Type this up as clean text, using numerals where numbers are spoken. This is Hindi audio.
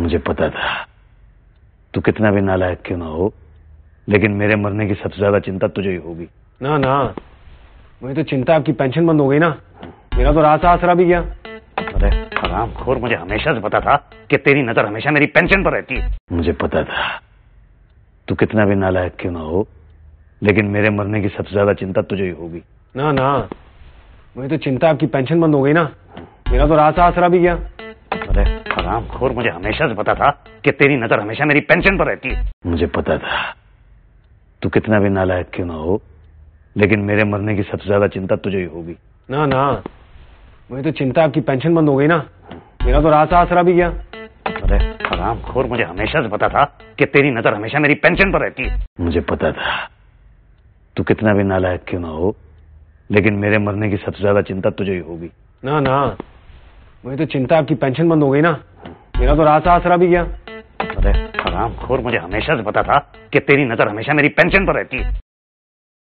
मुझे पता था तू कितना भी नालायक क्यों ना हो, लेकिन मेरे मरने की सबसे ज्यादा चिंता तुझे ही होगी। ना ना, मुझे तो चिंता आपकी पेंशन बंद हो गई ना, मेरा तो रात आसरा भी गया। अरे हरामखोर, मुझे हमेशा से पता था कि तेरी नजर हमेशा मेरी पेंशन पर रहती है। मुझे पता था तू कितना भी नालायक क्यों ना हो, लेकिन मेरे मरने की सबसे ज्यादा चिंता तुझे ही होगी। ना ना, मुझे तो चिंता आपकी पेंशन बंद हो गई ना, मेरा तो रात आसरा भी गया। अरे हरामखोर, मुझे हमेशा से पता था कि तेरी नजर हमेशा मेरी पेंशन पर रहती है। मुझे पता था तू कितना भी नालायक क्यों ना हो, लेकिन मेरे मरने की सबसे ज्यादा चिंता तुझे ही होगी। ना ना, मुझे तो चिंता आपकी पेंशन बंद हो गई ना, मेरा तो रात आसरा भी गया। अरे हरामखोर, मुझे हमेशा से पता था कि तेरी नजर हमेशा मेरी पेंशन पर रहती है। मुझे पता था तू कितना भी नालायक क्यों ना हो, लेकिन मेरे मरने की सबसे ज्यादा चिंता तुझे ही होगी। ना ना, मुझे तो चिंता आपकी पेंशन बंद हो गई ना, मेरा तो रात आसरा भी गया। अरे हरामखोर, मुझे हमेशा से पता था कि तेरी नजर हमेशा मेरी पेंशन पर रहती है।